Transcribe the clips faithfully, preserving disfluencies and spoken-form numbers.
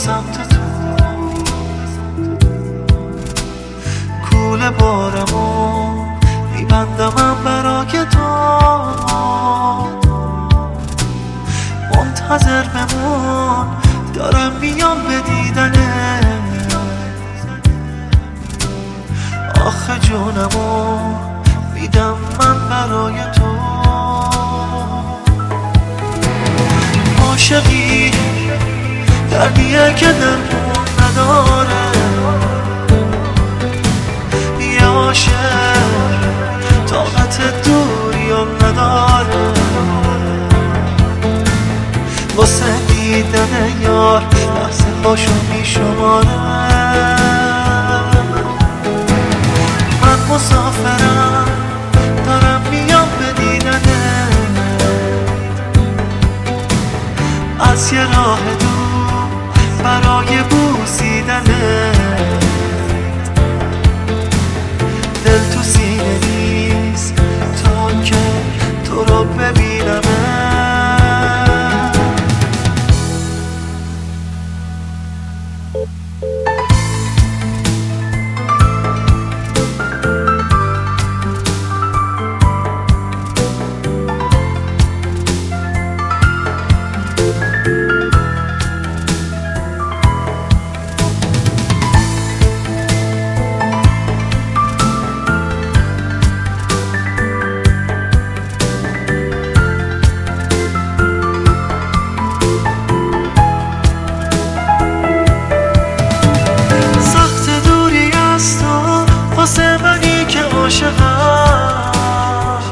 سمت تو، کوله بارمو میبندمم برای تو، منتظر بمون دارم میام به دیدنه. آخه جونمو میدم من برای تو. عاشقی دردیه که درمون نداره، یه عاشق طاقت دوریام نداره. واسه دیدن یار لحظه هاشو میشماره. من مسافرم دارم میام به دیدنه، از یه راه دور برای بوسیدنه. دل تو سینه نیست تا که تو رو ببینم. واسه منی که عاشقم،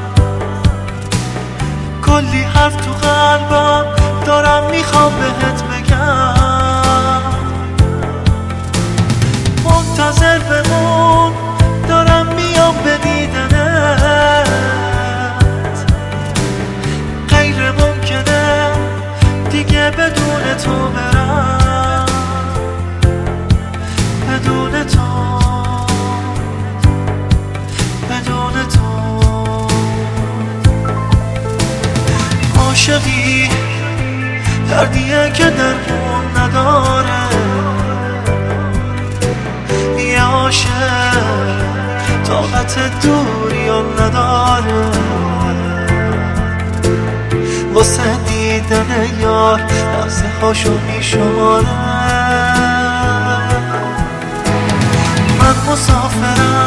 کلی حرف تو قلبم دارم میخوام بهت بگم. منتظر بمون دارم میام به دیدنت. غیر ممکنه دیگه بدون تو برم، بدون تو، بدون تو. عاشقی دردیه که درمون نداره، یه عاشق طاقت دوریام نداره. واسه دیدن یار لحظه هاشو میشماره. من مسافرم